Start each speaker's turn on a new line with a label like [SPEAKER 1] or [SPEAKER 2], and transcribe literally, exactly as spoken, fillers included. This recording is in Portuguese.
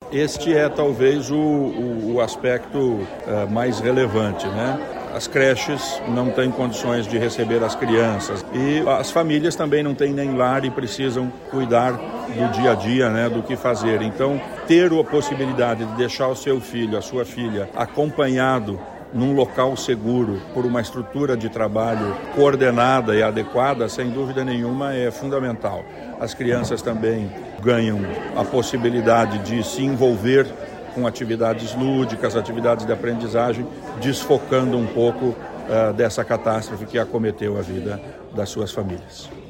[SPEAKER 1] Este é talvez o, o, o aspecto uh, mais relevante, né? As creches não têm condições de receber as crianças e as famílias também não têm nem lar e precisam cuidar do dia a dia, né, do que fazer. Então, ter a possibilidade de deixar o seu filho, a sua filha, acompanhado num local seguro, por uma estrutura de trabalho coordenada e adequada, sem dúvida nenhuma, é fundamental. As crianças também ganham a possibilidade de se envolver com atividades lúdicas, atividades de aprendizagem, desfocando um pouco uh, dessa catástrofe que acometeu a vida das suas famílias.